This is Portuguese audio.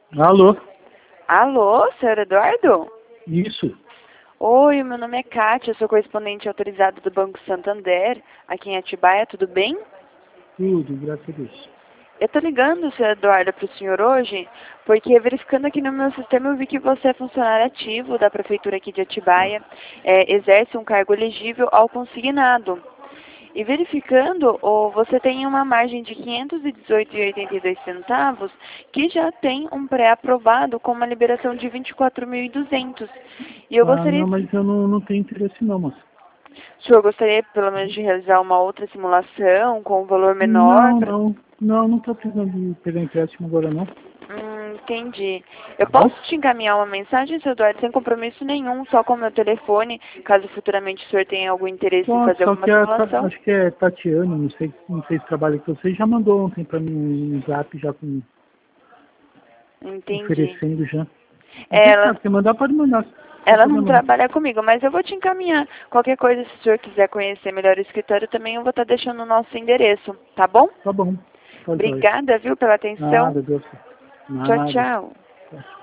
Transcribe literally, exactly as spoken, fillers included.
Alô? Alô, senhor Eduardo? Isso. Oi, meu nome é Kátia, eu sou correspondente autorizado do Banco Santander, aqui em Atibaia, tudo bem? Tudo, graças a Deus. Eu tô ligando, senhor Eduardo, para o senhor hoje, porque verificando aqui no meu sistema eu vi que você é funcionário ativo da Prefeitura aqui de Atibaia, é, exerce um cargo elegível ao consignado. E verificando, oh, você tem uma margem de quinhentos e dezoito reais e oitenta e dois centavos, que já tem um pré-aprovado com uma liberação de vinte e quatro mil e duzentos. E eu Ah, gostaria, não, mas eu não, não tenho interesse não, moça. o senhor gostaria pelo menos de realizar uma outra simulação com um valor menor? Não, Pra... não. Não, não tô precisando de pegar empréstimo agora não. Hum, entendi. Eu Tá bom? posso te encaminhar uma mensagem, seu Eduardo, sem compromisso nenhum, só com o meu telefone, caso futuramente o senhor tenha algum interesse em Pode, fazer só alguma que a, Ta- simulação? acho que é Tatiane, não sei, não sei se trabalha com você, já mandou ontem pra mim um zap já com, Entendi. oferecendo já. Mas você Ela, sabe, se mandar, pode mandar. Não tem Ela não problema não. trabalha comigo, mas eu vou te encaminhar. Qualquer coisa, se o senhor quiser conhecer melhor o escritório, também eu vou estar deixando o nosso endereço, tá bom? Tá bom. Tá jóia. Obrigada, viu, pela atenção. Nada, Deus. Tchau, Nada. tchau.